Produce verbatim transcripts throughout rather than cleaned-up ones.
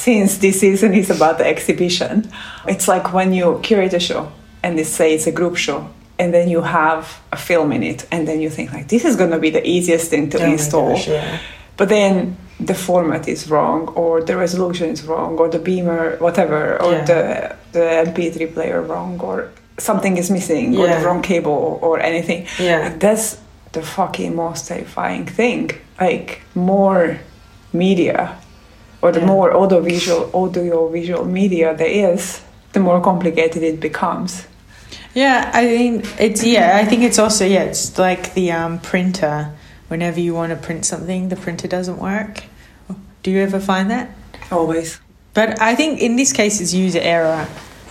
since this season is about the exhibition, it's like when you curate a show and they say it's a group show, and then you have a film in it, and then you think like, this is going to be the easiest thing to oh install. Gosh, yeah. But then the format is wrong, or the resolution is wrong, or the beamer, whatever, or yeah. the, the M P three player wrong, or something is missing, yeah. or the wrong cable, or anything. Yeah. Like, that's the fucking most terrifying thing. Like, more media, or the yeah. more audiovisual, audiovisual media there is, the more complicated it becomes. Yeah, I mean, it's, yeah, I think it's also, yeah, it's like the um, printer. Whenever you want to print something, the printer doesn't work. Do you ever find that? Always. But I think in this case it's user error,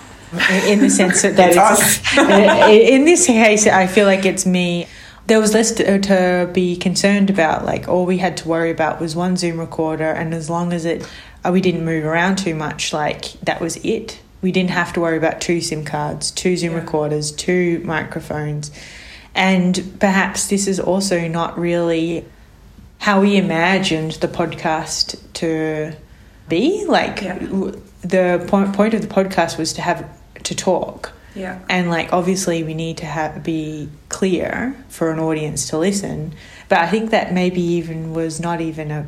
in the sense that, that it's, it's in this case I feel like it's me. There was less to, to be concerned about. Like, all we had to worry about was one Zoom recorder, and as long as it uh, we didn't move around too much, like, that was it. We didn't have to worry about two SIM cards, two Zoom yeah. recorders, two microphones. And perhaps this is also not really how we imagined the podcast to be. Like, yeah. the point point of the podcast was to have to talk. Yeah. And, like, obviously we need to have, be clear for an audience to listen. But I think that maybe even was not even a...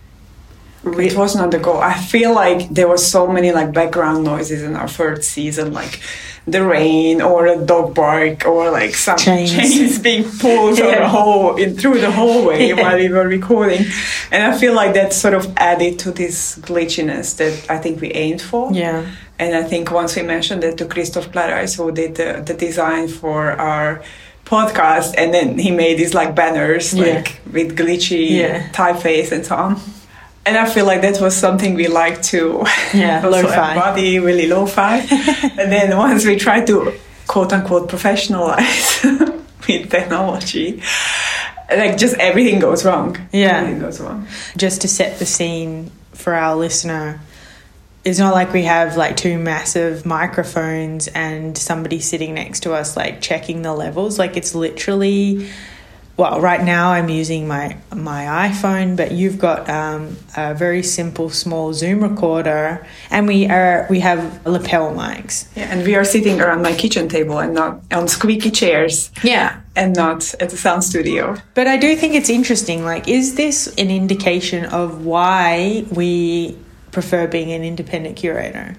Re- it was not the goal. I feel like there were so many, like, background noises in our third season, like the rain or a dog bark or, like, some chains, chains being pulled yeah. the whole, in, through the hallway yeah. while we were recording. And I feel like that sort of added to this glitchiness that I think we aimed for. Yeah. And I think once we mentioned that to Christoph Clarais, who did the, the design for our podcast, and then he made these, like, banners yeah. like with glitchy yeah. typeface and so on. And I feel like that was something we like to yeah, also lo-fi. embody, really lo-fi. And then once we try to quote-unquote professionalize with technology, like, just everything goes wrong. Yeah. Everything goes wrong. Just to set the scene for our listener, it's not like we have, like, two massive microphones and somebody sitting next to us, like, checking the levels. Like, it's literally... Well, right now I'm using my my iPhone, but you've got um, a very simple, small Zoom recorder, and we are we have lapel mics. Yeah, and we are sitting around my kitchen table and not on squeaky chairs. Yeah, and not at the sound studio. But I do think it's interesting. Like, is this an indication of why we prefer being an independent curator?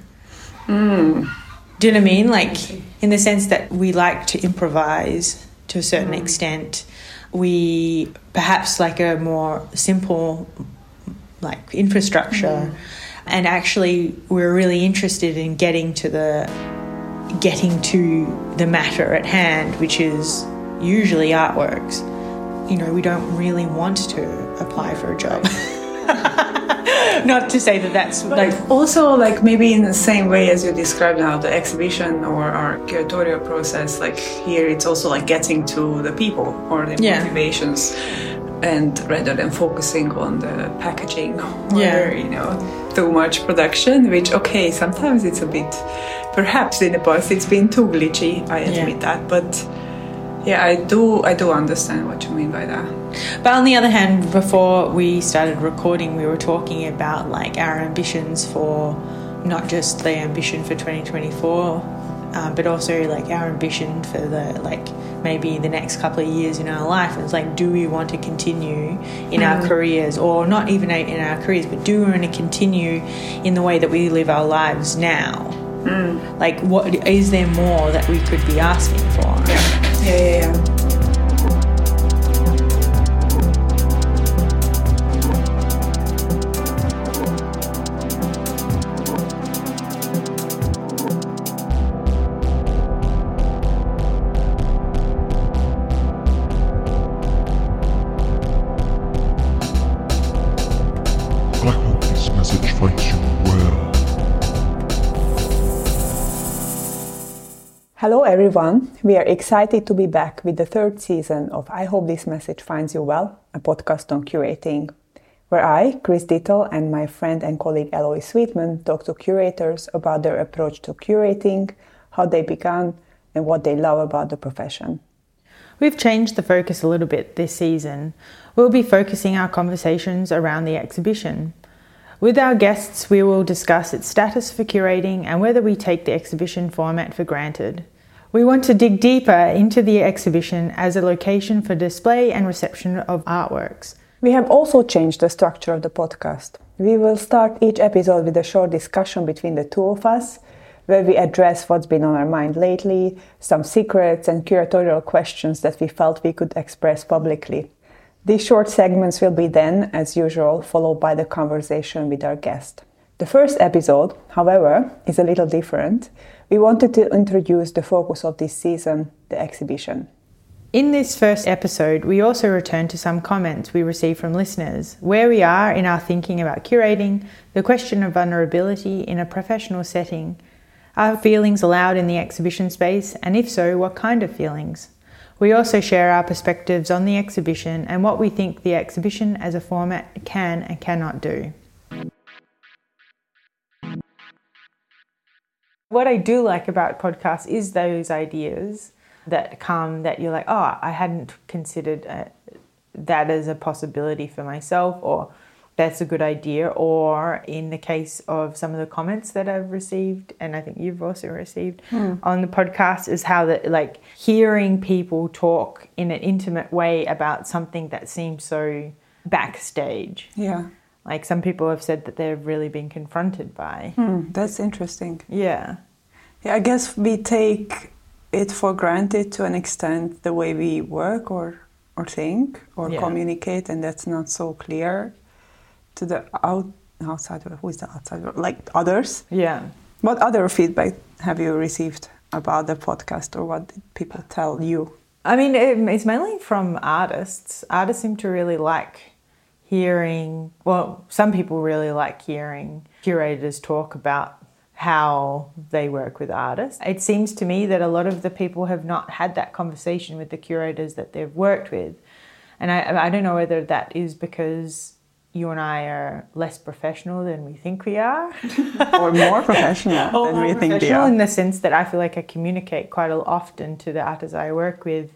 Mm. Do you know what I mean? Like, in the sense that we like to improvise to a certain mm. extent. We perhaps like a more simple, like, infrastructure, mm. and actually we're really interested in getting to the getting to the matter at hand, which is usually artworks. You know, we don't really want to apply for a job. Not to say that that's but like also, like, maybe in the same way as you described now the exhibition or our curatorial process, like, here it's also like getting to the people or the yeah. motivations, and rather than focusing on the packaging or yeah. you know, too much production, which, okay, sometimes it's a bit, perhaps in the past it's been too glitchy, I admit yeah. that, but yeah, I do I do understand what you mean by that. But on the other hand, before we started recording, we were talking about, like, our ambitions for not just the ambition for twenty twenty-four, um, but also, like, our ambition for the, like, maybe the next couple of years in our life. It's like, do we want to continue in mm. our careers, or not even in our careers, but do we want to continue in the way that we live our lives now? Mm. Like, what is there more that we could be asking for? Yeah, yeah, yeah. yeah. I hope this message finds you well. Hello everyone, we are excited to be back with the third season of I Hope This Message Finds You Well, a podcast on curating, where I, Chris Dittel, and my friend and colleague Eloy Sweetman talk to curators about their approach to curating, how they began, and what they love about the profession. We've changed the focus a little bit this season. We'll be focusing our conversations around the exhibition. With our guests, we will discuss its status for curating and whether we take the exhibition format for granted. We want to dig deeper into the exhibition as a location for display and reception of artworks. We have also changed the structure of the podcast. We will start each episode with a short discussion between the two of us, where we address what's been on our mind lately, some secrets and curatorial questions that we felt we could express publicly. These short segments will be then, as usual, followed by the conversation with our guest. The first episode, however, is a little different. We wanted to introduce the focus of this season, the exhibition. In this first episode, we also return to some comments we received from listeners, where we are in our thinking about curating, the question of vulnerability in a professional setting, are feelings allowed in the exhibition space, and if so, what kind of feelings? We also share our perspectives on the exhibition and what we think the exhibition as a format can and cannot do. What I do like about podcasts is those ideas that come that you're like, oh, I hadn't considered uh, that as a possibility for myself, or that's a good idea. Or in the case of some of the comments that I've received, and I think you've also received mm. on the podcast, is how that, like, hearing people talk in an intimate way about something that seems so backstage. Yeah. Like, some people have said that they've really been confronted by. Mm, that's interesting. Yeah. Yeah, I guess we take it for granted to an extent, the way we work or, or think or yeah. communicate, and that's not so clear to the out, outsider. Who is the outsider? Like others? Yeah. What other feedback have you received about the podcast, or what did people tell you? I mean, it, it's mainly from artists. Artists seem to really like hearing, well, some people really like hearing curators talk about how they work with artists. It seems to me that a lot of the people have not had that conversation with the curators that they've worked with. And I, I don't know whether that is because you and I are less professional than we think we are. Or more professional or than more we think we are. are. In the sense that I feel like I communicate quite often to the artists I work with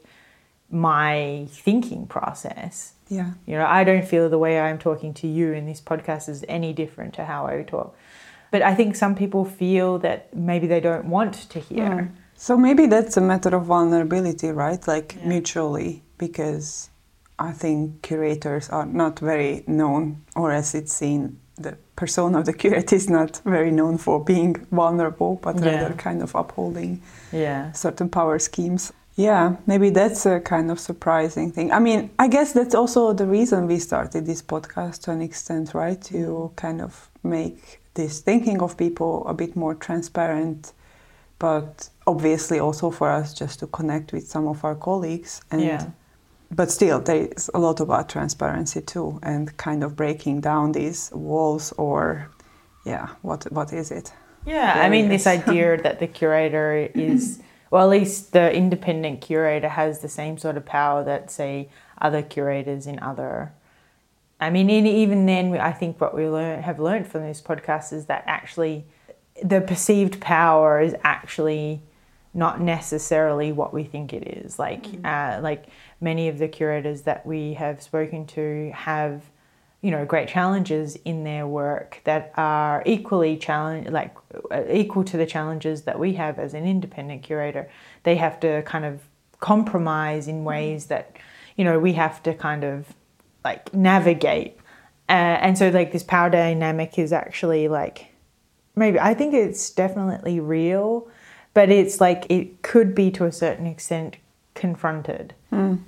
my thinking process. Yeah. You know, I don't feel the way I'm talking to you in this podcast is any different to how I talk. But I think some people feel that maybe they don't want to hear. Mm. So maybe that's a matter of vulnerability, right? Like yeah. mutually, because I think curators are not very known, or as it's seen, the persona of the curator is not very known for being vulnerable, but yeah. rather kind of upholding yeah. certain power schemes. Yeah, maybe that's a kind of surprising thing. I mean, I guess that's also the reason we started this podcast to an extent, right? To kind of make this thinking of people a bit more transparent, but obviously also for us just to connect with some of our colleagues. And yeah. But still, there is a lot about transparency too, and kind of breaking down these walls, or, yeah, what what is it? Yeah, Barriers. I mean, this idea that the curator is, well, at least the independent curator has the same sort of power that, say, other curators in other... I mean, even then, I think what we learn, have learned from this podcast is that actually the perceived power is actually not necessarily what we think it is. Like, mm-hmm. uh, like many of the curators that we have spoken to have, you know, great challenges in their work that are equally challenge, like uh, equal to the challenges that we have as an independent curator. They have to kind of compromise in ways that, you know, we have to kind of like navigate. Uh, and so like this power dynamic is actually like, maybe, I think it's definitely real, but it's like, it could be to a certain extent confronted. Mm.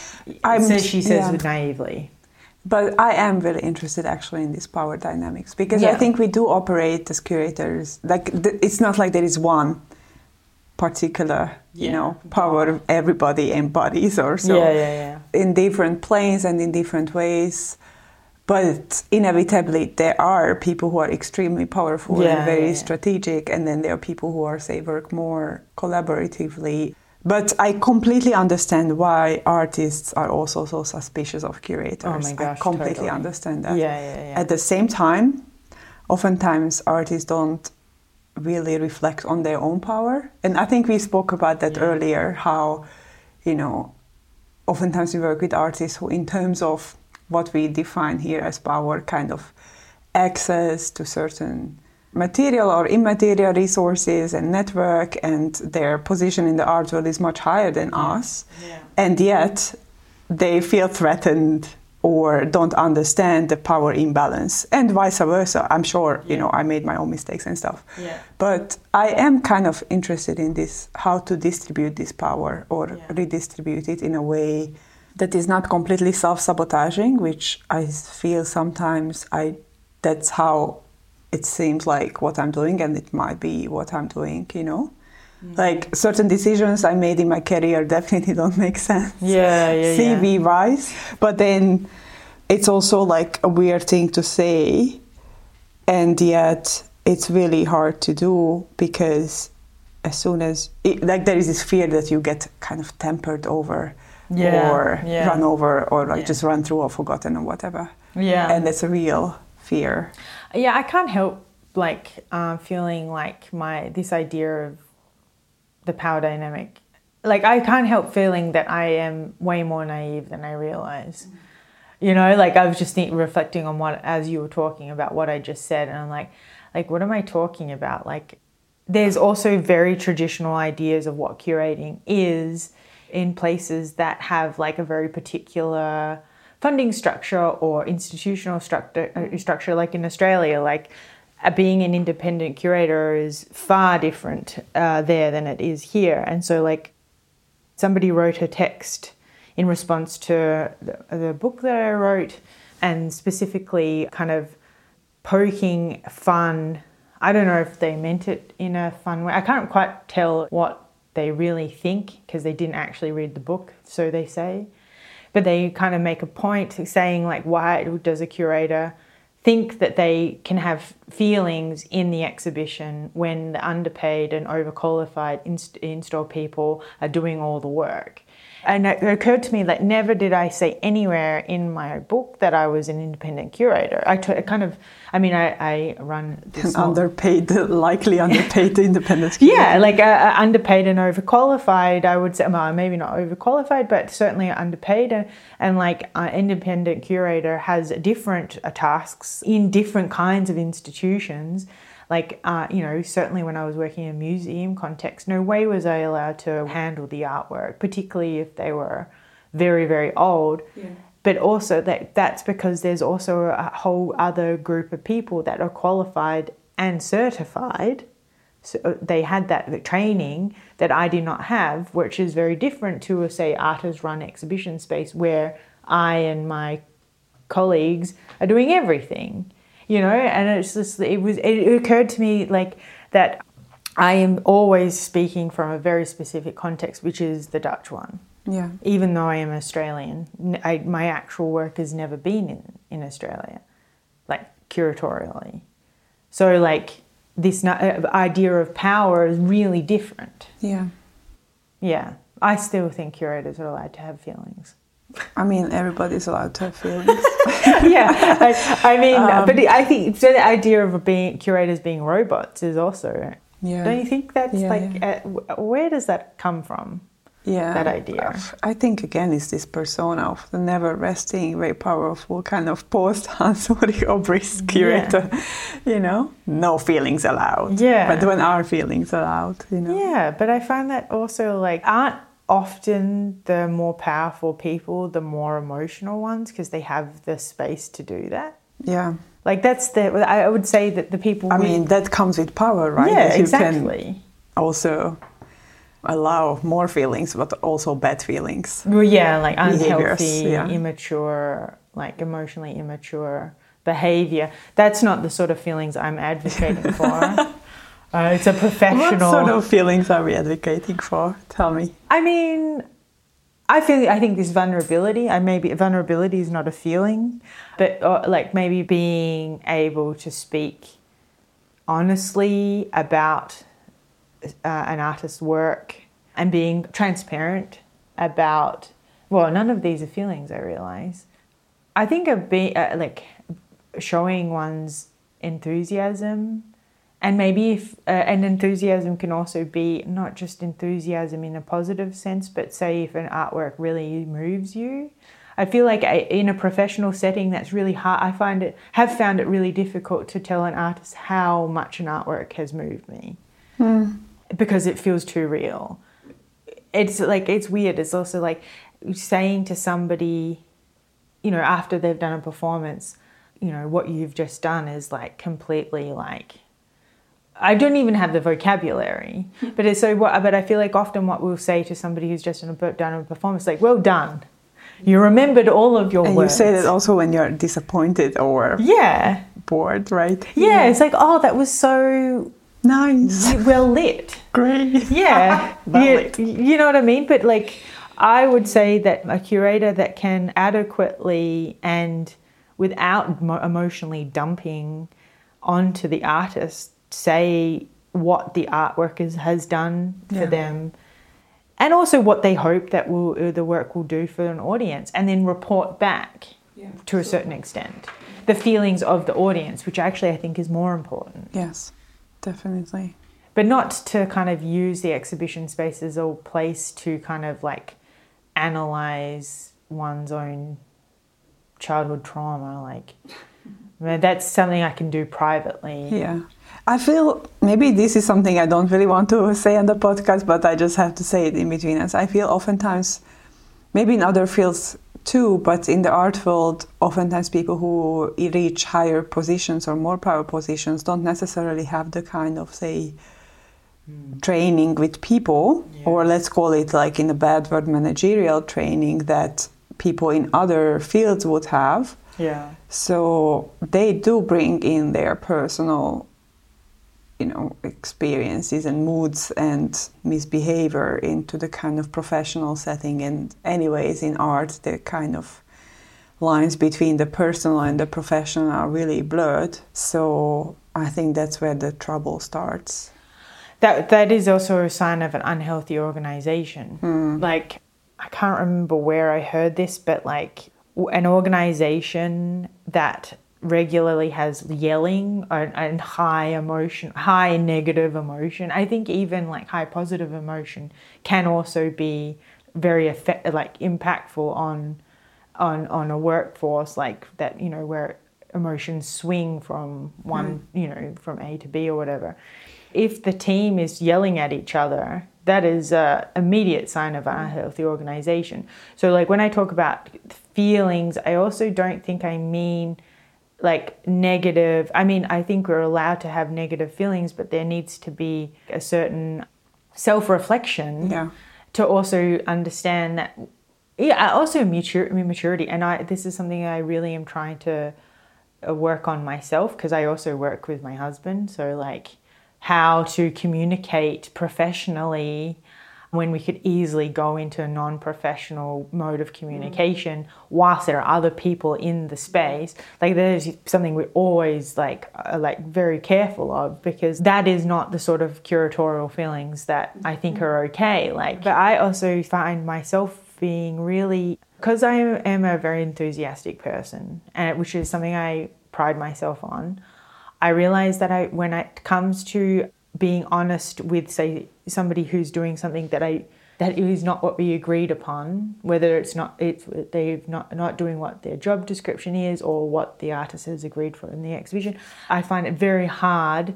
So she says yeah. naively. But I am very interested actually in this power dynamics, because yeah. I think we do operate as curators, like th- it's not like there is one particular, you yeah. know, power everybody embodies or so yeah, yeah, yeah. in different planes and in different ways. But inevitably there are people who are extremely powerful yeah, and very yeah, yeah. strategic, and then there are people who are, say, work more collaboratively. But I completely understand why artists are also so suspicious of curators. Oh my gosh, I completely totally. understand that. Yeah, yeah, yeah. At the same time, oftentimes artists don't really reflect on their own power. And I think we spoke about that yeah. earlier, how, you know, oftentimes we work with artists who, in terms of what we define here as power, kind of access to certain material or immaterial resources and network, and their position in the art world is much higher than us. Yeah. And yet they feel threatened or don't understand the power imbalance, and vice versa. I'm sure, you know, I made my own mistakes and stuff. Yeah. But I am kind of interested in this, how to distribute this power or Yeah. redistribute it in a way that is not completely self-sabotaging, which I feel sometimes I that's how it seems like what I'm doing, and it might be what I'm doing, you know? Mm-hmm. Like certain decisions I made in my career definitely don't make sense. Yeah, yeah, C V yeah. wise. But then it's also like a weird thing to say, and yet it's really hard to do, because as soon as, it, like there is this fear that you get kind of tempered over Yeah, or yeah. run over or like Yeah. just run through or forgotten or whatever. Yeah. And it's a real fear. Yeah, I can't help like uh, feeling like my this idea of the power dynamic, like I can't help feeling that I am way more naive than I realize. Mm. You know, like I was just think, reflecting on what, as you were talking about what I just said, and I'm like, like what am I talking about? Like, there's also very traditional ideas of what curating is in places that have like a very particular funding structure or institutional structure, uh, structure like in Australia, like uh, being an independent curator is far different uh, there than it is here. And so like somebody wrote a text in response to the, the book that I wrote, and specifically kind of poking fun. I don't know if they meant it in a fun way. I can't quite tell what they really think because they didn't actually read the book, so they say. But they kind of make a point saying like, why does a curator think that they can have feelings in the exhibition when the underpaid and overqualified inst- in-store people are doing all the work? And it occurred to me that never did I say anywhere in my book that I was an independent curator. I t- kind of, I mean, I, I run this An small... underpaid, likely underpaid independent curator. Yeah, like uh, uh, underpaid and overqualified, I would say. Well, maybe not overqualified, but certainly underpaid. And, and like uh, independent curator has different uh, tasks in different kinds of institutions. Like, uh, you know, certainly when I was working in a museum context, no way was I allowed to handle the artwork, particularly if they were very, very old. Yeah. But also that that's because there's also a whole other group of people that are qualified and certified. So they had that training that I did not have, which is very different to a, say, artist-run exhibition space where I and my colleagues are doing everything. You know, and it's just, it was, it occurred to me like that I am always speaking from a very specific context, which is the Dutch one. Yeah. Even though I am Australian, I, my actual work has never been in, in Australia, like curatorially. So like this idea of power is really different. Yeah. Yeah. I still think curators are allowed to have feelings. I mean, everybody's allowed to have feelings. yeah, I, I mean, um, but I think so the idea of being curators being robots is also. Yeah. Don't you think that's yeah, like yeah. Uh, where does that come from? Yeah, that idea. I think again it's this persona of the never resting, very powerful kind of post-Hans Ulrich Obrist curator. Yeah. You know, no feelings allowed. Yeah, but when are feelings allowed? You know. Yeah, but I find that also like aren't often the more powerful people the more emotional ones because they have the space to do that. Yeah. Like that's the, I would say that the people... I with, mean, that comes with power, right? Yeah, that you exactly. Can also allow more feelings, but also bad feelings. Well, yeah, like unhealthy, yeah. immature, like emotionally immature behavior. That's not the sort of feelings I'm advocating for. Uh, it's a professional... What sort of feelings are we advocating for? Tell me. I mean... I feel. I think this vulnerability. I maybe vulnerability is not a feeling, but uh, like maybe being able to speak honestly about uh, an artist's work and being transparent about. Well, none of these are feelings. I realize. I think of being uh, like showing one's enthusiasm. And maybe if uh, an enthusiasm can also be not just enthusiasm in a positive sense, but say if an artwork really moves you. I feel like I, in a professional setting, that's really hard. I find it, have found it really difficult to tell an artist how much an artwork has moved me mm. because it feels too real. It's like, it's weird. It's also like saying to somebody, you know, after they've done a performance, you know, what you've just done is like completely like, I don't even have the vocabulary, but it's so, but I feel like often what we'll say to somebody who's just done a, done a performance, like, well done. You remembered all of your and words. And you say that also when you're disappointed or yeah. bored, right? Yeah, yeah, it's like, oh, that was so nice. Well lit. Great. Yeah. well you, lit. You know what I mean? But like, I would say that a curator that can adequately and without mo- emotionally dumping onto the artist, say what the artwork is, has done for yeah. them, and also what they hope that will the work will do for an audience, and then report back yeah, to a certain extent the feelings of the audience, which actually I think is more important. Yes, definitely. But not to kind of use the exhibition space as a place to kind of like analyze one's own childhood trauma. Like, I mean, that's something I can do privately. Yeah. I feel maybe this is something I don't really want to say on the podcast, but I just have to say it in between us. I feel oftentimes, maybe in other fields too, but in the art world, oftentimes people who reach higher positions or more power positions don't necessarily have the kind of, say, mm. training with people, yeah. or let's call it like in a bad word, managerial training that people in other fields would have. Yeah. So they do bring in their personal, you know, experiences and moods and misbehavior into the kind of professional setting. And anyways, in art, the kind of lines between the personal and the professional are really blurred. So I think that's where the trouble starts. That that is also a sign of an unhealthy organization. Mm. Like, I can't remember where I heard this, but like an organization that regularly has yelling and high emotion, high negative emotion. I think even like high positive emotion can also be very effect, like impactful on, on, on a workforce like that. You know, where emotions swing from one, mm. you know, from A to B or whatever. If the team is yelling at each other, that is an immediate sign of an unhealthy organization. So, like when I talk about feelings, I also don't think I mean like negative. I mean, I think we're allowed to have negative feelings, but there needs to be a certain self-reflection yeah. to also understand that. Yeah, also mature, maturity. And I, this is something I really am trying to work on myself, because I also work with my husband. So like how to communicate professionally when we could easily go into a non-professional mode of communication, mm. whilst there are other people in the space. Like there's something we always like are like very careful of, because that is not the sort of curatorial feelings that I think are okay. Like, but I also find myself being really, because I am a very enthusiastic person, and which is something I pride myself on. I realize that I, when it comes to being honest with, say, somebody who's doing something that I that is not what we agreed upon, whether it's not it's they've not not doing what their job description is or what the artist has agreed for in the exhibition, I find it very hard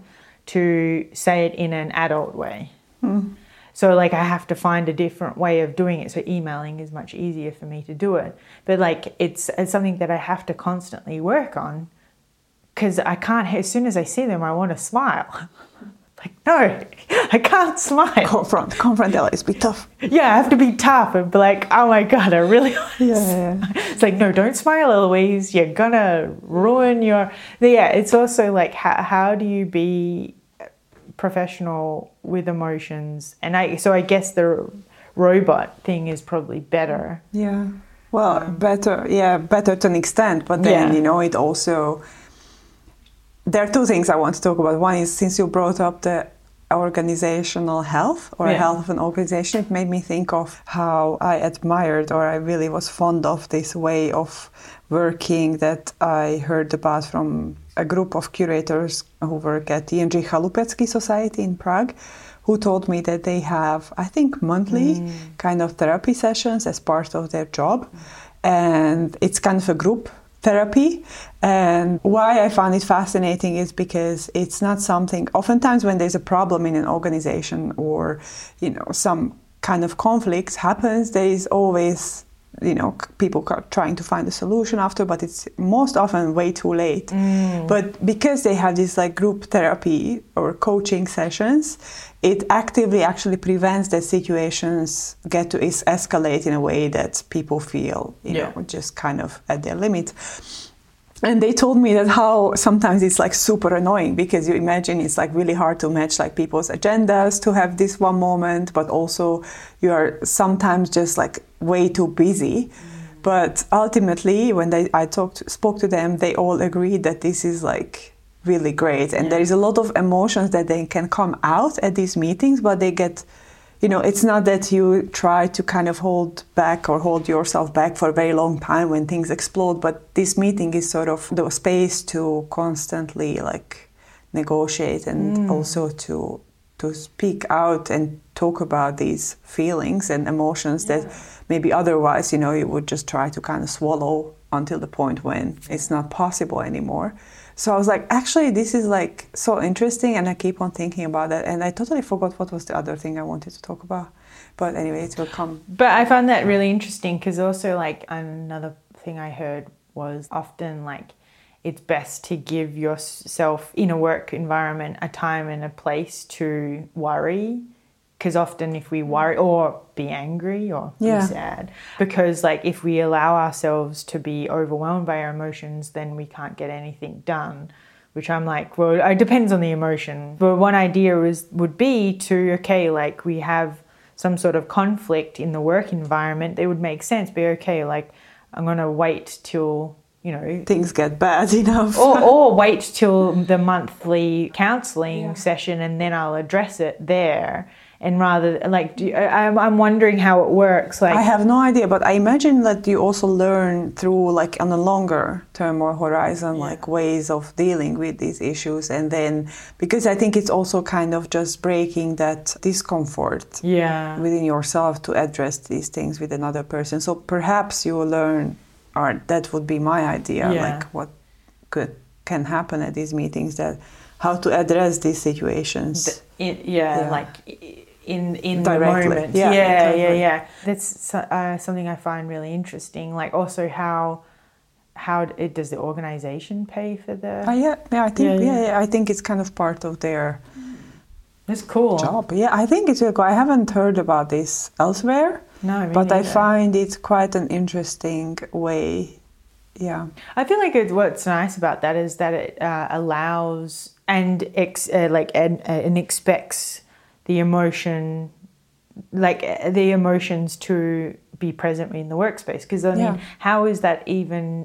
to say it in an adult way. Mm. So like I have to find a different way of doing it. So emailing is much easier for me to do it. But like it's, it's something that I have to constantly work on, because I can't, as soon as I see them, I want to smile. Like, no, I can't smile. Confront, confront Eloise, be tough. Yeah, I have to be tough and be like, oh my God, I really want to yeah, yeah. It's like, no, don't smile, Eloise. You're going to ruin your... Yeah, it's also like, how, how do you be professional with emotions? And I so I guess the robot thing is probably better. Yeah, well, um, better, yeah, better to an extent. But then, yeah. you know, it also... There are two things I want to talk about. One is, since you brought up the organizational health or yeah. health of an organization, it made me think of how I admired, or I really was fond of, this way of working that I heard about from a group of curators who work at the Jindřich Chalupecký Society in Prague, who told me that they have, I think, monthly mm. kind of therapy sessions as part of their job. and it's kind of a group therapy. And why I found it fascinating is because it's not something, oftentimes when there's a problem in an organization or, you know, some kind of conflict happens, there is always, you know, people trying to find a solution after, but it's most often way too late. Mm. But because they have this like group therapy or coaching sessions, it actively actually prevents that situations get to es- escalate in a way that people feel, you yeah. know, just kind of at their limit. And they told me that how sometimes it's like super annoying because you imagine it's like really hard to match like people's agendas to have this one moment, but also you are sometimes just like way too busy. Mm. But ultimately, when they, I talked, spoke to them, they all agreed that this is like really great. And yeah. there is a lot of emotions that they can come out at these meetings, but they get, you know, it's not that you try to kind of hold back or hold yourself back for a very long time when things explode, but this meeting is sort of the space to constantly like negotiate and mm. also to to speak out and talk about these feelings and emotions yeah. that maybe otherwise, you know, you would just try to kind of swallow until the point when it's not possible anymore. So I was like, actually, this is like so interesting, and I keep on thinking about that. And I totally forgot what was the other thing I wanted to talk about. But anyway, it will come. But I found that really interesting because also like another thing I heard was often like it's best to give yourself in a work environment a time and a place to worry. Because often if we worry or be angry or yeah. be sad, because like if we allow ourselves to be overwhelmed by our emotions, then we can't get anything done, which I'm like, well, it depends on the emotion. But one idea is would be to, okay, like we have some sort of conflict in the work environment, it would make sense. Be okay, like I'm going to wait till, you know, things get bad enough. or, or wait till the monthly counselling yeah. session and then I'll address it there. And rather, like, do you, I, I'm wondering how it works. Like, I have no idea, but I imagine that you also learn through, like, on a longer term or horizon, yeah. like, ways of dealing with these issues. And then, because I think it's also kind of just breaking that discomfort yeah. within yourself to address these things with another person. So perhaps you will learn, or that would be my idea, yeah. like, what could can happen at these meetings, that how to address these situations. The, it, yeah, yeah, like... in in Directly. the moment. Yeah, yeah, exactly. yeah, yeah. That's uh, something I find really interesting. Like also how how it, does the organization pay for the uh, yeah, yeah, I think yeah, yeah. yeah. yeah, I think it's kind of part of their That's cool. job. Yeah, I think it's really cool. I haven't heard about this elsewhere. No, me but neither. I find it quite an interesting way. Yeah. I feel like it, what's nice about that is that it uh, allows and ex, uh, like and, uh, and expects the emotion, like the emotions to be present in the workspace. Because I mean, yeah. how is that even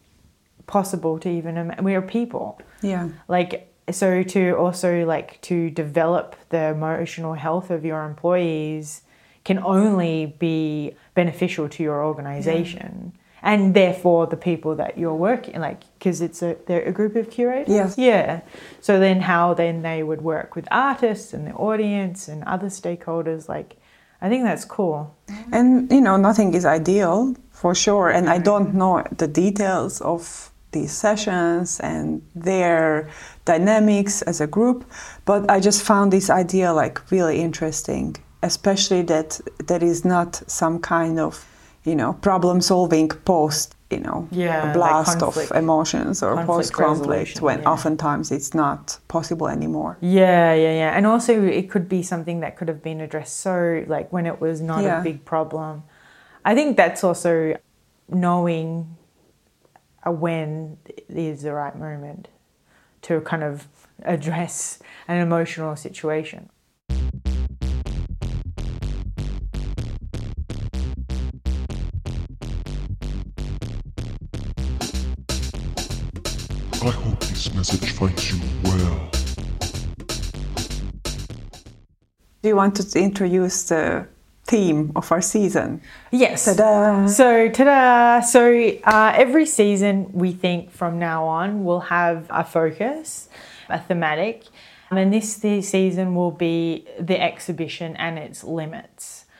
possible to even, we are people. Yeah. Like, so to also like to develop the emotional health of your employees can only be beneficial to your organization. Yeah. And therefore the people that you're working, like, because it's a they're a group of curators. Yes. Yeah. So then how then they would work with artists and the audience and other stakeholders, like, I think that's cool. And, you know, nothing is ideal, for sure. And I don't know the details of these sessions and their dynamics as a group, but I just found this idea, like, really interesting, especially that there is not some kind of, you know, problem-solving post, you know, yeah, a blast like of emotions or post-conflict when yeah. oftentimes it's not possible anymore. Yeah, yeah, yeah. And also it could be something that could have been addressed so, like, when it was not yeah. a big problem. I think that's also knowing when is the right moment to kind of address an emotional situation. I hope this message finds you well. Do you want to introduce the theme of our season? Yes. Ta-da! So, ta-da! So uh, every season, we think from now on, we'll have a focus, a thematic. And this, this season will be the exhibition and its limits.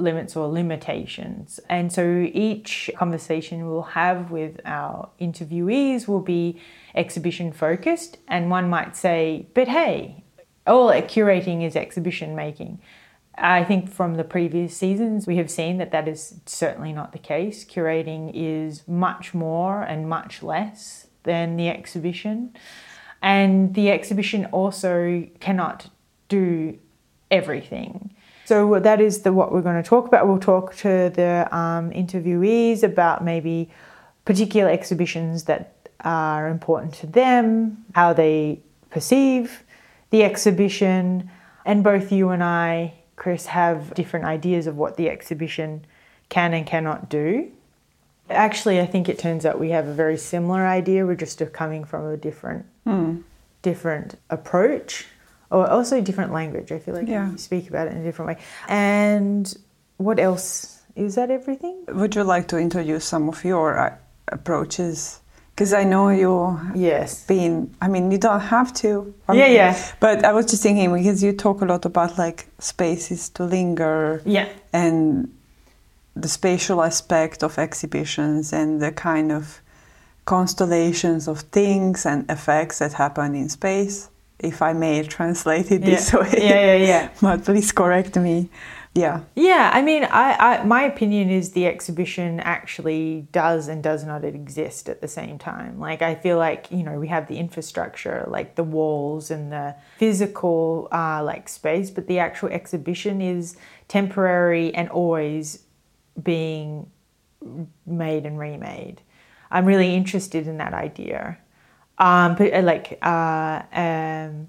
limits or limitations. And so each conversation we'll have with our interviewees will be exhibition focused, and one might say, but hey, all curating is exhibition making. I think from the previous seasons we have seen that that is certainly not the case. Curating is much more and much less than the exhibition, and the exhibition also cannot do everything. So that is the what we're going to talk about. We'll talk to the um, interviewees about maybe particular exhibitions that are important to them, how they perceive the exhibition, and both you and I, Chris, have different ideas of what the exhibition can and cannot do. Actually, I think it turns out we have a very similar idea. We're just coming from a different, mm. different approach. Or also different language. I feel like yeah. you speak about it in a different way. And what else? Is that everything? Would you like to introduce some of your uh, approaches? Because I know you yes. been, I mean, you don't have to. I yeah, mean, yeah. But I was just thinking, because you talk a lot about like spaces to linger. Yeah. And the spatial aspect of exhibitions and the kind of constellations of things and effects that happen in space. If I may translate it this yeah. way. Yeah, yeah, yeah. But please correct me. Yeah. Yeah, I mean, I, I, my opinion is the exhibition actually does and does not exist at the same time. Like, I feel like, you know, we have the infrastructure, like the walls and the physical, uh, like, space, but the actual exhibition is temporary and always being made and remade. I'm really interested in that idea. Um, but like, uh, um,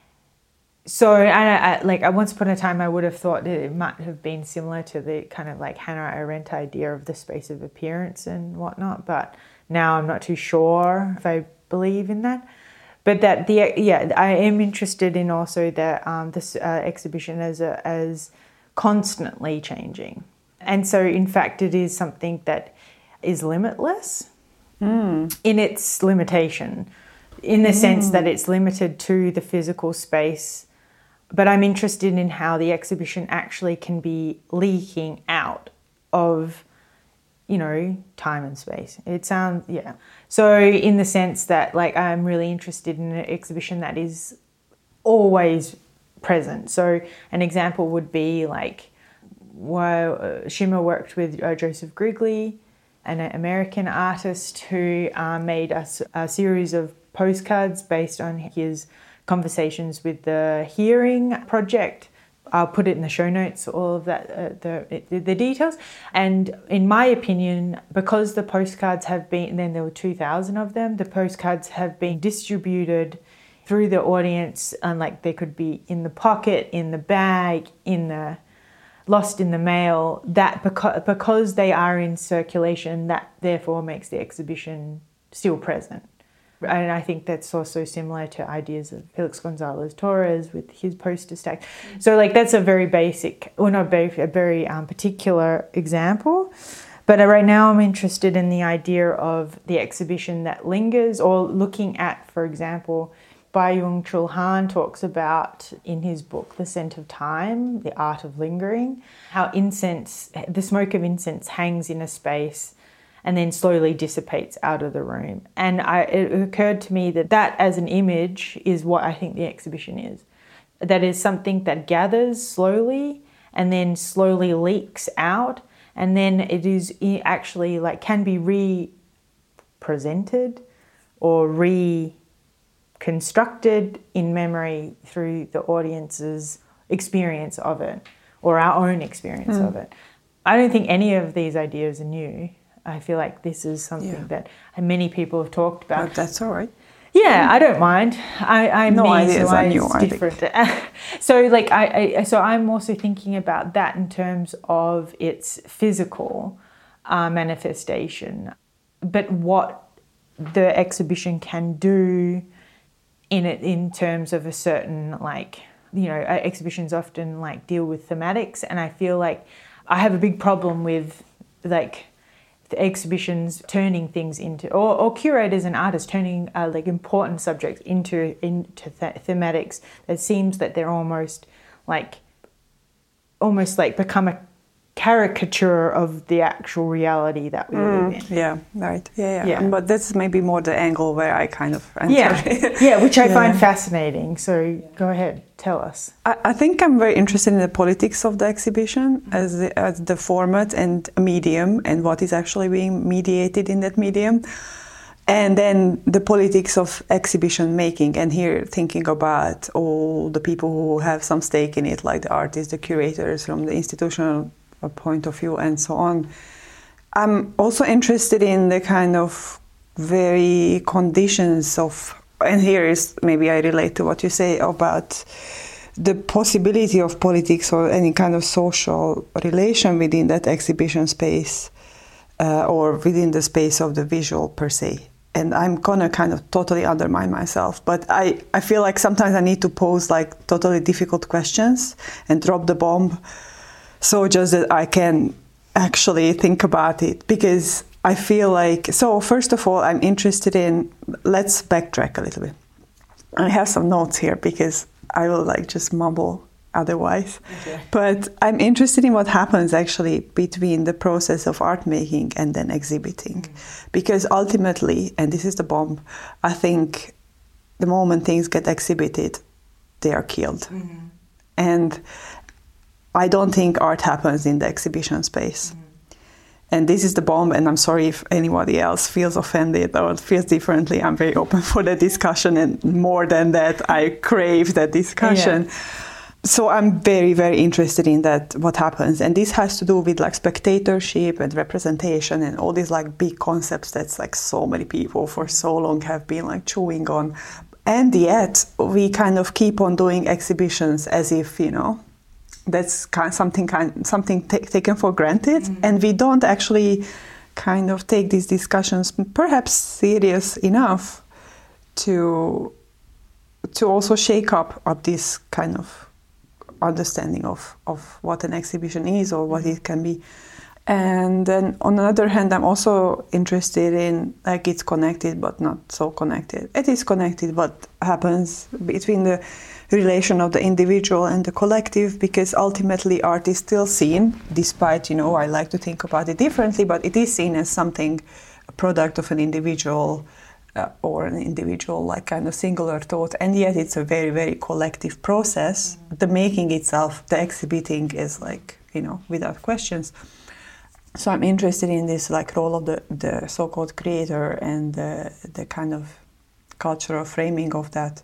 so I, I, like, I once upon a time I would have thought that it might have been similar to the kind of like Hannah Arendt idea of the space of appearance and whatnot, but now I'm not too sure if I believe in that. But that the yeah, I am interested in also that um, this uh, exhibition as a, as constantly changing, and so in fact it is something that is limitless. Mm. In its limitation, in the mm. sense that it's limited to the physical space. But I'm interested in how the exhibition actually can be leaking out of, you know, time and space. It sounds, yeah. So in the sense that, like, I'm really interested in an exhibition that is always present. So an example would be, like, while Shimmer worked with uh, Joseph Grigley, an American artist who uh, made us a, a series of postcards based on his conversations with the Hearing Project. I'll put it in the show notes, all of that, uh, the, the the details. And in my opinion, because the postcards have been, and then there were two thousand of them, the postcards have been distributed through the audience, and like they could be in the pocket, in the bag, in the lost in the mail, that because, because they are in circulation, that therefore makes the exhibition still present. And I think that's also similar to ideas of Felix Gonzalez Torres with his poster stack. So like that's a very basic, well not very, a very um, particular example. But right now I'm interested in the idea of the exhibition that lingers, or looking at, for example, Byung-Chul Han talks about in his book, The Scent of Time, The Art of Lingering, how incense, the smoke of incense hangs in a space and then slowly dissipates out of the room. And I, it occurred to me that that as an image is what I think the exhibition is. That is something that gathers slowly and then slowly leaks out, and then it is actually like can be re-presented or re- constructed in memory through the audience's experience of it, or our own experience mm. of it. I don't think any of these ideas are new. I feel like this is something yeah. that many people have talked about. But that's all right. Yeah, I don't mind. I, I'm no me, ideas so are new. It's different. so, like, I, I, so I'm also thinking about that in terms of its physical uh, manifestation, but what the exhibition can do in it in terms of a certain, like, you know, exhibitions often like deal with thematics, and I feel like I have a big problem with like the exhibitions turning things into, or, or curators and artists turning uh, like important subjects into into th- thematics that seems that they're almost like almost like become a caricature of the actual reality that we mm, live in. Yeah, right. Yeah, yeah, yeah. But that's maybe more the angle where I kind of enter. Yeah, yeah, which I yeah. find fascinating. So go ahead, tell us. I, I think I'm very interested in the politics of the exhibition mm-hmm. as, the, as the format and medium and what is actually being mediated in that medium. And then the politics of exhibition making, and here thinking about all the people who have some stake in it, like the artists, the curators, from the institutional point of view, and so on. I'm also interested in the kind of very conditions of, and here is maybe I relate to what you say about the possibility of politics or any kind of social relation within that exhibition space uh, or within the space of the visual per se. And I'm gonna kind of totally undermine myself, but I, I feel like sometimes I need to pose like totally difficult questions and drop the bomb, so just that I can actually think about it, because I feel like, so first of all, I'm interested in, let's backtrack a little bit. I have some notes here because I will like just mumble otherwise. Okay. But I'm interested in what happens actually between the process of art making and then exhibiting. Mm. Because ultimately, and this is the bomb, I think the moment things get exhibited, they are killed. Mm-hmm. And I don't think art happens in the exhibition space. Mm. And this is the bomb, and I'm sorry if anybody else feels offended or feels differently. I'm very open for the discussion, and more than that, I crave that discussion. Yeah. So I'm very, very interested in that, what happens. And this has to do with like spectatorship and representation and all these like big concepts that's like so many people for so long have been like chewing on. And yet we kind of keep on doing exhibitions as if, you know, that's kind of something kind something t- taken for granted. Mm-hmm. And we don't actually kind of take these discussions perhaps serious enough to to also shake up, up this kind of understanding of, of what an exhibition is or what it can be. And then on the other hand, I'm also interested in, like, it's connected but not so connected. It is connected what happens between the relation of the individual and the collective, because ultimately art is still seen, despite, you know, I like to think about it differently, but it is seen as something, a product of an individual Uh, or an individual, like kind of singular thought, and yet it's a very, very collective process. Mm-hmm. The making itself, the exhibiting is like, you know, without questions. So I'm interested in this like role of the, the so-called creator and the, the kind of cultural framing of that.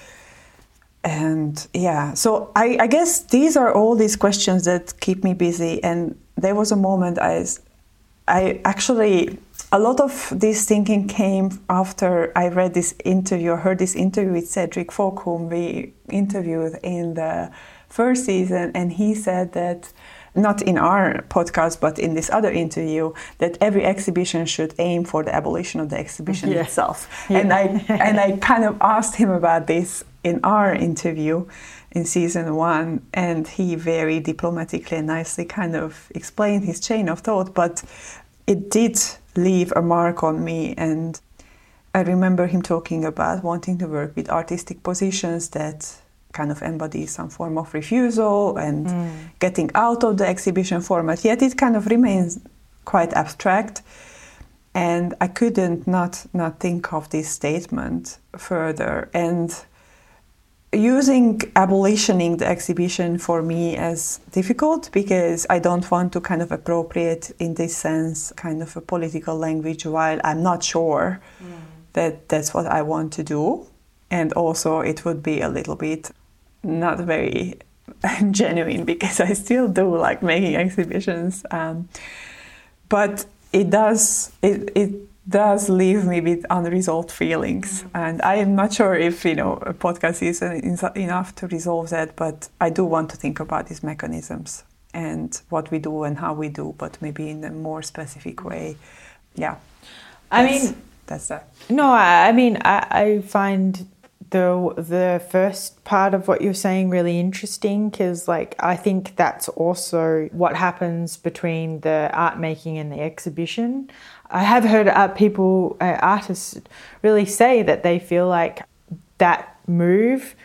And yeah, so I, I guess these are all these questions that keep me busy. And there was a moment I, I actually... A lot of this thinking came after I read this interview, heard this interview with Cedric Folk, whom we interviewed in the first season, and he said that, not in our podcast, but in this other interview, that every exhibition should aim for the abolition of the exhibition yeah. itself. Yeah. And I and I kind of asked him about this in our interview in season one, and he very diplomatically and nicely kind of explained his chain of thought, but it did leave a mark on me. And I remember him talking about wanting to work with artistic positions that kind of embody some form of refusal and mm. getting out of the exhibition format, yet it kind of remains quite abstract. And I couldn't not not think of this statement further. And using abolitioning the exhibition for me is difficult, because I don't want to kind of appropriate in this sense kind of a political language while I'm not sure mm. that that's what I want to do. And also it would be a little bit not very genuine, because I still do like making exhibitions. Um, but it does, it, it does leave me with unresolved feelings. Mm-hmm. And I am not sure if, you know, a podcast is enough to resolve that, but I do want to think about these mechanisms and what we do and how we do, but maybe in a more specific way. Yeah. I mean, that's that. No, I mean, I, I find the the first part of what you're saying really interesting, because like I think that's also what happens between the art making and the exhibition. I have heard uh, people, uh, artists, really say that they feel like that move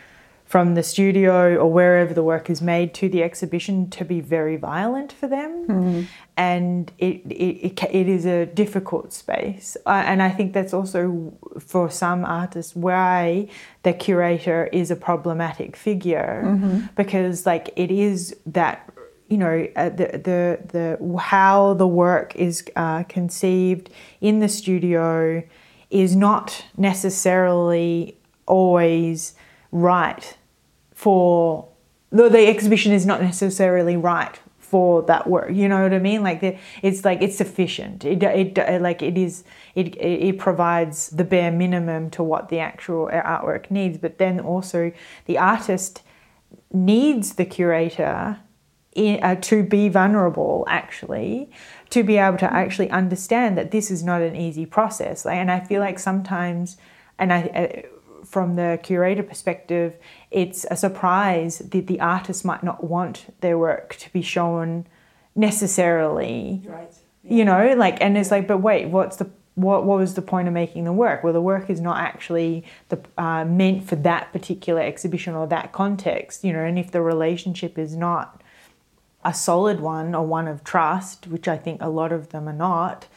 from the studio or wherever the work is made to the exhibition to be very violent for them. Mm-hmm. And it, it, it, it is a difficult space. Uh, and I think that's also for some artists why the curator is a problematic figure, mm-hmm. because like it is that, you know, uh, the, the, the, how the work is uh, conceived in the studio is not necessarily always right for the, the exhibition is not necessarily right for that work, you know what I mean? Like the, it's like it's sufficient. It, it like it is. It it provides the bare minimum to what the actual artwork needs. But then also the artist needs the curator in, uh, to be vulnerable, actually, to be able to actually understand that this is not an easy process. Like, and I feel like sometimes, and I. Uh, from the curator perspective, it's a surprise that the artist might not want their work to be shown necessarily. Right. You know, like, and it's like, but wait, what's the what? What was the point of making the work? Well, the work is not actually the uh, meant for that particular exhibition or that context. You know, and if the relationship is not a solid one or one of trust, which I think a lot of them are not,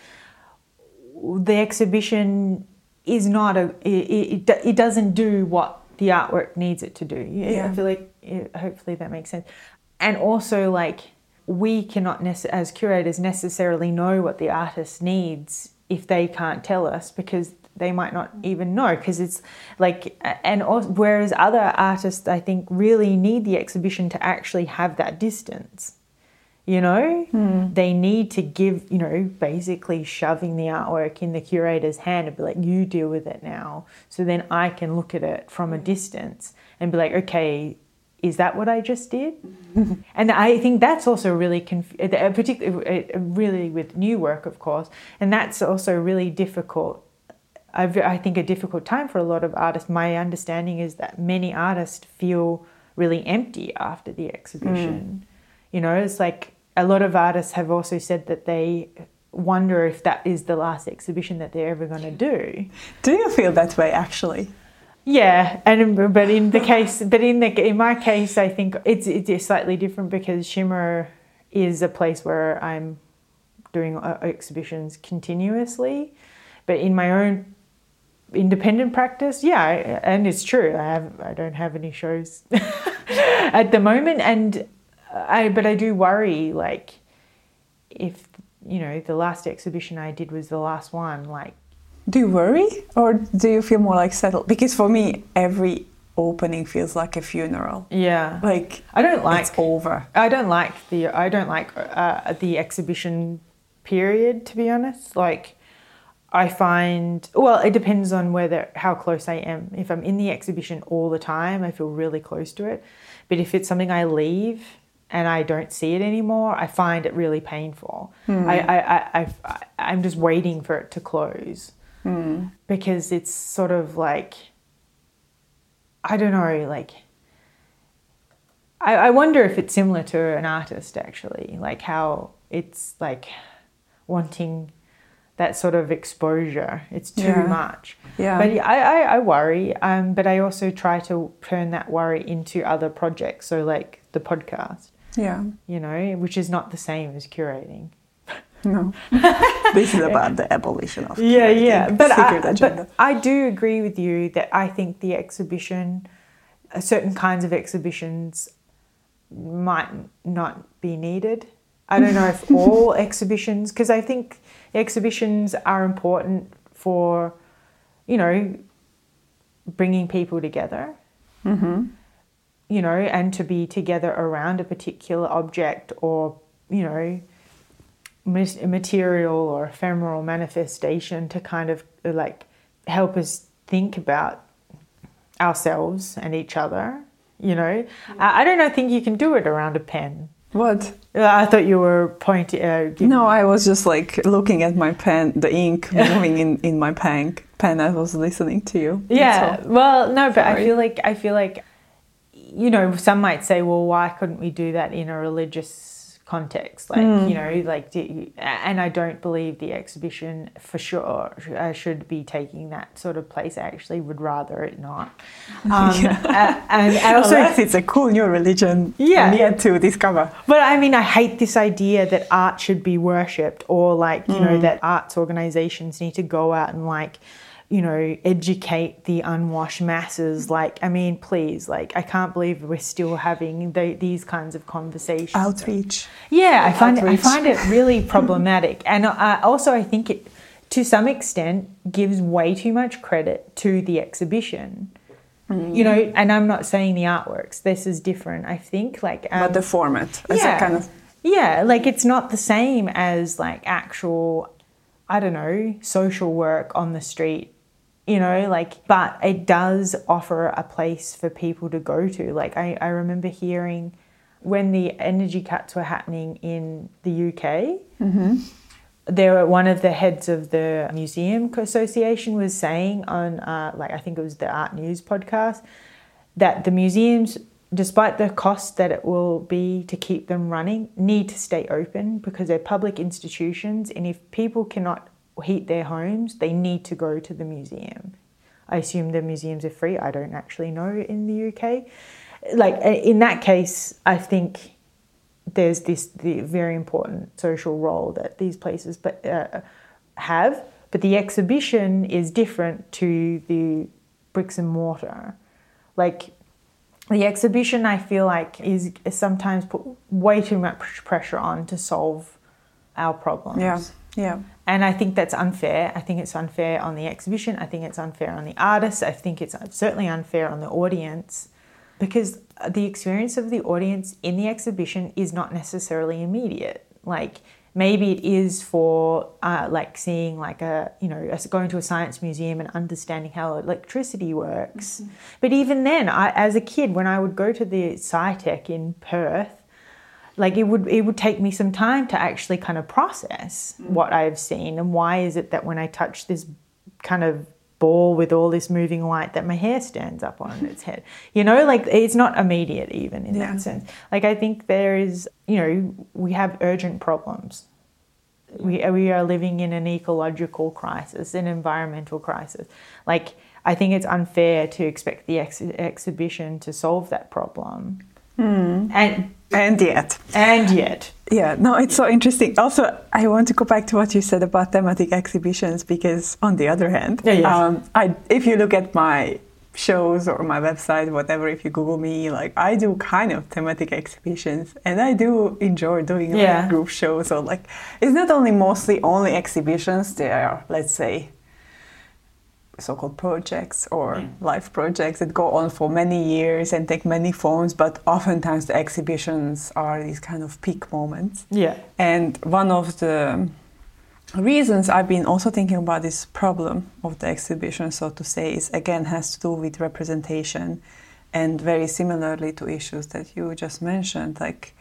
the exhibition is not a it, it, it doesn't do what the artwork needs it to do. Yeah. I feel like it, hopefully that makes sense. And also, like, we cannot nece- as curators necessarily know what the artist needs if they can't tell us, because they might not even know, because it's like, and also, whereas other artists I think really need the exhibition to actually have that distance. You know, mm. they need to give, you know, basically shoving the artwork in the curator's hand and be like, you deal with it now. So then I can look at it from a distance and be like, okay, is that what I just did? And I think that's also really, conf- particularly really with new work, of course. And that's also really difficult. I've, I think a difficult time for a lot of artists. My understanding is that many artists feel really empty after the exhibition. Mm. You know, it's like, a lot of artists have also said that they wonder if that is the last exhibition that they're ever going to do. Do you feel that way, actually? Yeah, and but in the case, but in the in my case, I think it's it's slightly different, because Shimmer is a place where I'm doing exhibitions continuously. But in my own independent practice, yeah, and it's true, I have I don't have any shows at the moment, and. I, but I do worry, like, if, you know, the last exhibition I did was the last one, like... Do you worry, or do you feel more, like, settled? Because for me, every opening feels like a funeral. Yeah. Like, I don't like... it's over. I don't like the, I don't like uh, the exhibition period, to be honest. Like, I find... Well, it depends on whether how close I am. If I'm in the exhibition all the time, I feel really close to it. But if it's something I leave... and I don't see it anymore, I find it really painful. Mm. I, I, I, I, I'm just waiting for it to close mm. because it's sort of like, I don't know, like, I, I wonder if it's similar to an artist, actually, like how it's like wanting that sort of exposure. It's too yeah. much. Yeah. But I, I, I worry, um, but I also try to turn that worry into other projects. So like the podcast. Yeah. You know, which is not the same as curating. No. This is about the abolition of yeah, curating. Yeah, but Secret I, agenda. But I do agree with you that I think the exhibition, uh, certain kinds of exhibitions might not be needed. I don't know if all exhibitions, because I think exhibitions are important for, you know, bringing people together. Mm-hmm. You know, and to be together around a particular object or, you know, material or ephemeral manifestation to kind of like help us think about ourselves and each other, you know. I, I don't know, think you can do it around a pen. What? I thought you were pointing... Uh, no, I was just like looking at my pen, the ink moving in, in my pen. Pen, I was listening to you. Yeah, well, no, but Sorry. I feel like I feel like... You know, some might say, well, why couldn't we do that in a religious context. Like, mm. you know, like, you, and I don't believe the exhibition for sure uh, should be taking that sort of place. I actually would rather it not. Um, yeah. uh, and I also, Unless it's a cool new religion yeah. yet to discover. But I mean, I hate this idea that art should be worshipped, or like, you mm. know, that arts organizations need to go out and like, you know, educate the unwashed masses. Like, I mean, please, like, I can't believe we're still having the, these kinds of conversations. Outreach. Yeah, I find Outreach. it, I find it really problematic. And I, also, I think it, to some extent, gives way too much credit to the exhibition. Mm. You know, and I'm not saying the artworks. This is different, I think. Like, um, but the format, as yeah, a kind of... Yeah, like, it's not the same as, like, actual, I don't know, social work on the street. You know, like, but it does offer a place for people to go to. Like, I, I remember hearing when the energy cuts were happening in the U K, mm-hmm. there were, one of the heads of the Museum Association was saying on, uh, like, I think it was the Art News podcast, that the museums, despite the cost that it will be to keep them running, need to stay open because they're public institutions. And if people cannot heat their homes, they need to go to the museum. I assume the museums are free. I don't actually know in the U K. Like, in that case, I think there's this the very important social role that these places uh, have. But the exhibition is different to the bricks and mortar. Like, the exhibition, I feel like, is, is sometimes put way too much pressure on to solve our problems. Yeah, yeah. And I think that's unfair. I think it's unfair on the exhibition. I think it's unfair on the artists. I think it's certainly unfair on the audience, because the experience of the audience in the exhibition is not necessarily immediate. Like, maybe it is for uh, like seeing like a, you know, going to a science museum and understanding how electricity works. Mm-hmm. But even then, I, as a kid, when I would go to the SciTech in Perth, like it would it would take me some time to actually kind of process mm. what I've seen, and why is it that when I touch this kind of ball with all this moving light that my hair stands up on its head. You know, like, it's not immediate even in yeah. that sense. Like, I think there is, you know, we have urgent problems. We, we are living in an ecological crisis, an environmental crisis. Like, I think it's unfair to expect the ex- exhibition to solve that problem. Mm. And and yet. And yet. Yeah, no, it's so interesting. Also, I want to go back to what you said about thematic exhibitions, because on the other hand, yeah, yeah. Um, I, if you look at my shows or my website, whatever, if you Google me, like, I do kind of thematic exhibitions, and I do enjoy doing like, yeah. group shows. Or like, it's not only mostly only exhibitions, there are, let's say, so-called projects or yeah. life projects that go on for many years and take many forms, but oftentimes the exhibitions are these kind of peak moments. Yeah. And one of the reasons I've been also thinking about this problem of the exhibition, so to say, is again has to do with representation, and very similarly to issues that you just mentioned, like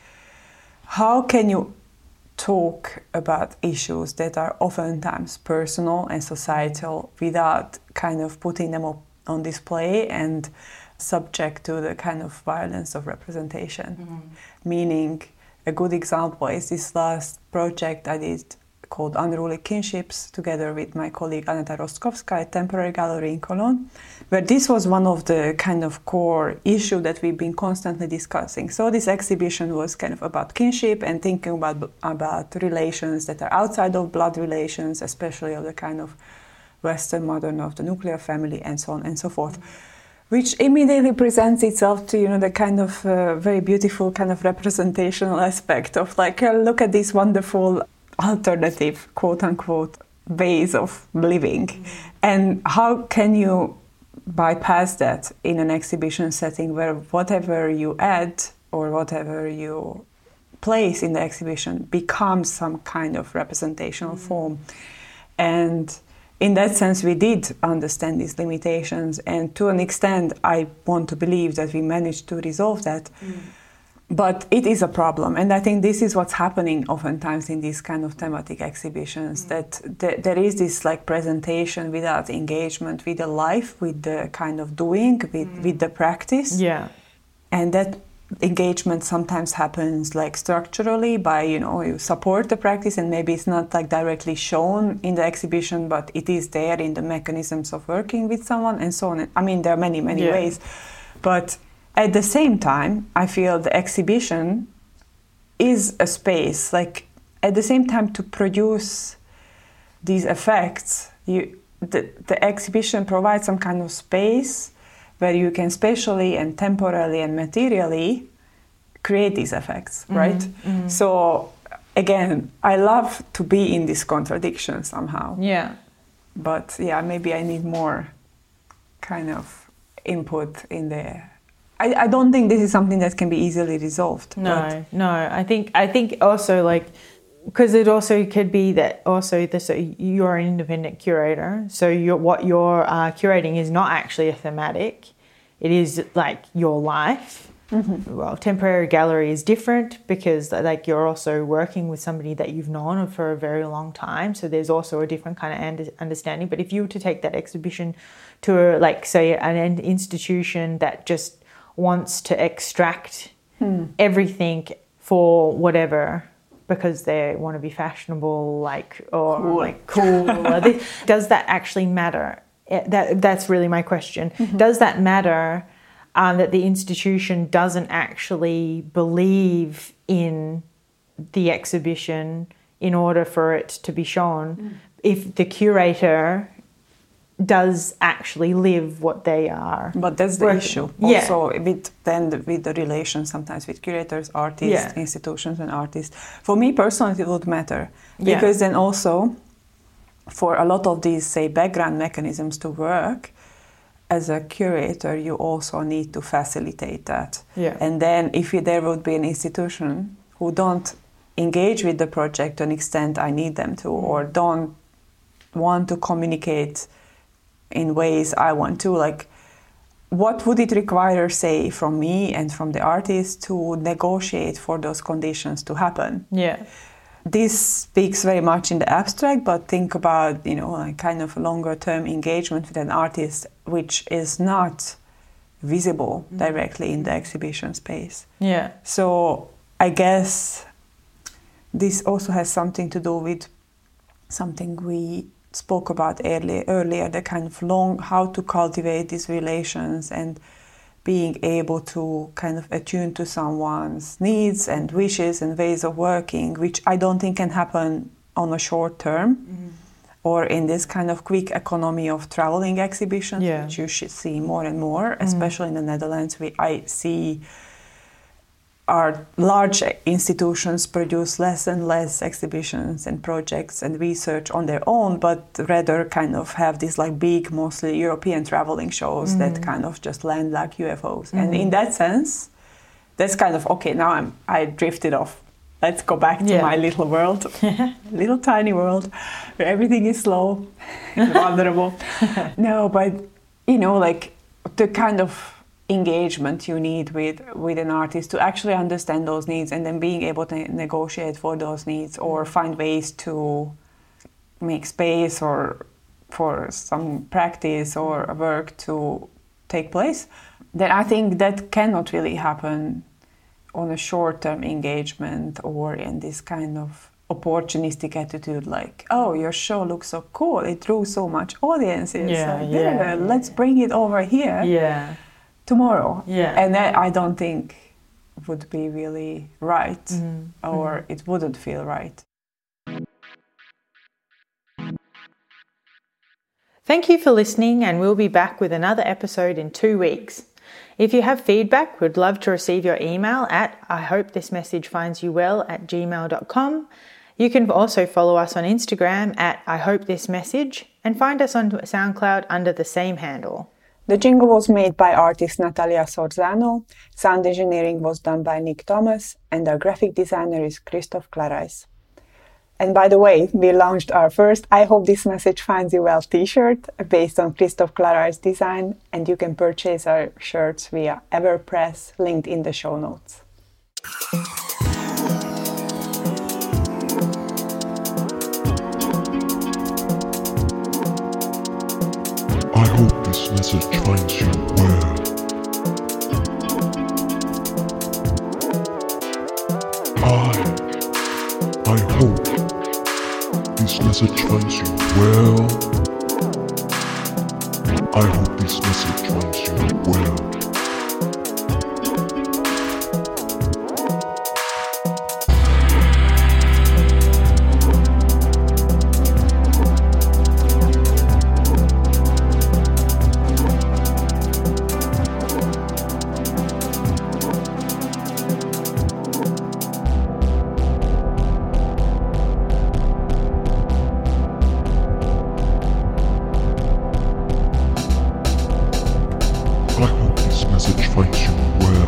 how can you talk about issues that are oftentimes personal and societal without kind of putting them up on display and subject to the kind of violence of representation. Mm-hmm. Meaning, a good example is this last project I did called Unruly Kinships, together with my colleague Aneta Rostkowska at Temporary Gallery in Cologne, where this was one of the kind of core issue that we've been constantly discussing. So this exhibition was kind of about kinship and thinking about, about relations that are outside of blood relations, especially of the kind of Western modern of the nuclear family and so on and so forth, which immediately presents itself to, you know, the kind of uh, very beautiful kind of representational aspect of like, uh, look at this wonderful alternative, quote-unquote, ways of living. Mm-hmm. And how can you bypass that in an exhibition setting where whatever you add or whatever you place in the exhibition becomes some kind of representational mm-hmm. form? And in that sense, we did understand these limitations, and to an extent, I want to believe that we managed to resolve that. Mm. But it is a problem, and I think this is what's happening oftentimes in these kind of thematic exhibitions, mm. that th- there is this like presentation without engagement with the life, with the kind of doing, with, mm. with the practice. Yeah. And that engagement sometimes happens like structurally by, you know, you support the practice and maybe it's not like directly shown in the exhibition, but it is there in the mechanisms of working with someone and so on. I mean, there are many, many yeah. ways. But at the same time, I feel the exhibition is a space, like at the same time to produce these effects, you, the, the exhibition provides some kind of space where you can spatially and temporally and materially create these effects, mm-hmm, right? Mm-hmm. So again, I love to be in this contradiction somehow. Yeah. But yeah, maybe I need more kind of input in there. I, I don't think this is something that can be easily resolved. No, no. I think I think also like, because it also could be that also this, you're an independent curator, so you're, what you're uh, curating is not actually a thematic, it is like your life. Mm-hmm. Well, temporary gallery is different because like you're also working with somebody that you've known for a very long time, so there's also a different kind of understanding. But if you were to take that exhibition to a, like say an institution that just wants to extract hmm. everything for whatever, because they want to be fashionable, like or cool. like cool. or this, does that actually matter? That that's really my question. Mm-hmm. Does that matter um, that the institution doesn't actually believe in the exhibition in order for it to be shown? Mm. If the curator does actually live what they are. But that's the working. issue. Yeah. Also with then the, with the relation sometimes with curators, artists, yeah. institutions and artists. For me personally it would matter. Because yeah. then also for a lot of these, say, background mechanisms to work, as a curator you also need to facilitate that. Yeah. And then if there would be an institution who don't engage with the project to an extent I need them to, mm. or don't want to communicate in ways I want to, like what would it require, say, from me and from the artist to negotiate for those conditions to happen? Yeah. This speaks very much in the abstract, but think about, you know, like kind of longer term engagement with an artist which is not visible mm. directly in the exhibition space. Yeah. So I guess this also has something to do with something we spoke about earlier, earlier, the kind of long, how to cultivate these relations and being able to kind of attune to someone's needs and wishes and ways of working, which I don't think can happen on a short term mm-hmm. or in this kind of quick economy of traveling exhibitions, yeah. which you should see more and more, mm-hmm. especially in the Netherlands. We, I see our large institutions produce less and less exhibitions and projects and research on their own, but rather kind of have these like big, mostly European traveling shows mm-hmm. that kind of just land like U F Os. Mm-hmm. And in that sense, that's kind of, okay, now I'm, I drifted off. Let's go back to yeah. my little world, little tiny world where everything is slow and vulnerable. No, but, you know, like the kind of engagement you need with with an artist to actually understand those needs and then being able to negotiate for those needs or find ways to make space or for some practice or work to take place, then I think that cannot really happen on a short-term engagement or in this kind of opportunistic attitude like, oh, your show looks so cool, it drew so much audiences, yeah, like, yeah, yeah, let's bring it over here. Yeah. Tomorrow. Yeah. And that I don't think would be really right mm-hmm. or mm-hmm. it wouldn't feel right. Thank you for listening, and we'll be back with another episode in two weeks. If you have feedback, we'd love to receive your email at I hope this message finds you well at gmail dot com. You can also follow us on Instagram at I hope this message and find us on SoundCloud under the same handle. The jingle was made by artist Natalia Sorzano, sound engineering was done by Nick Thomas, and our graphic designer is Christoph Clarais. And by the way, we launched our first I Hope This Message Finds You Well t-shirt based on Christoph Clarais' design, and you can purchase our shirts via Everpress, linked in the show notes. I hope this message finds you well. hope this message finds you well. I hope this message finds you well. I hope this message finds you well.